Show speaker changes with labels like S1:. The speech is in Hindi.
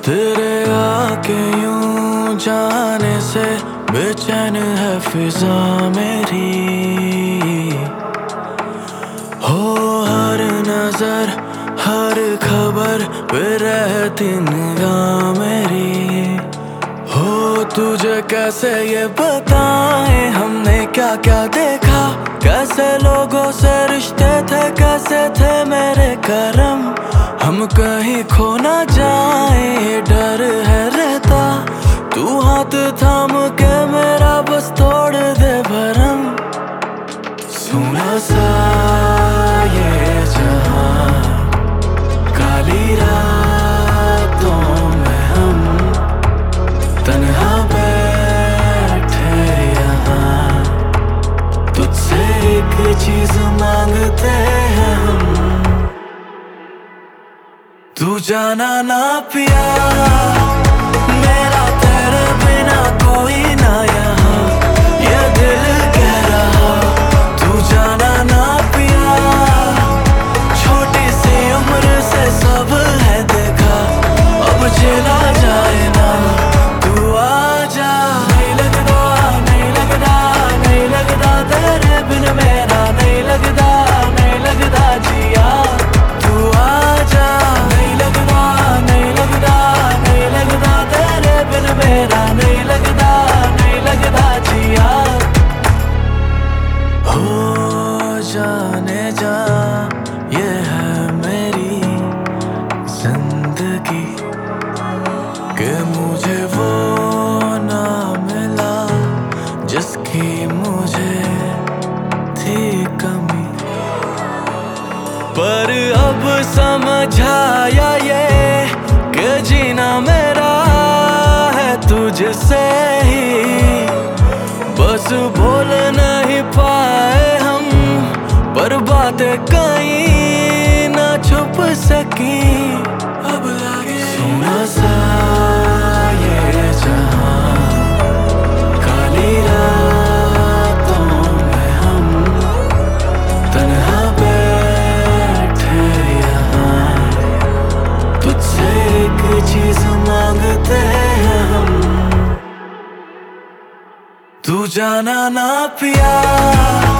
S1: तेरे आके यूं जाने से बेचैन है फिजा मेरी। हो हर नजर हर खबर पे रहती निगाह मेरी। हो तुझे कैसे ये बताएं हमने क्या क्या देखा, कैसे लोगों से रिश्ते थे, कैसे थे मेरे करम। हम कहीं खो ना जाए डर है रहता, तू हाथ थाम के मेरा बस तोड़ दे भरम। सुना सा ये जहां काली रातों में हम तन्हा बैठे यहाँ, तुझसे एक चीज मांगते हैं हम, तू जाना ना पिया मेरा तेरे बिना कोई ना यहाँ, ये दिल कह रहा तू जाना ना पिया। छोटी सी उम्र से सब है देखा, अब चला जाए ना तू आजा। नहीं लगता नहीं लगता नहीं लगता तेरे बिन मेरा, नहीं लगता नहीं लगता जिया तू आजा। मेरा नहीं लगता जिया। हो जाने जा ये है मेरी जिंदगी, कि मुझे वो ना मिला जिसकी मुझे थी कमी। पर अब समझाया ये कि जीना मेरा तुझसे ही, बस बोल नहीं पाए हम पर बातें कहीं ना छुप सकी। अब लगे सुना सा ये जहां काली रातों में हम तन्हा बैठे यहाँ, तुझसे एक चीज मांगते हैं हम, तू जाना ना पिया।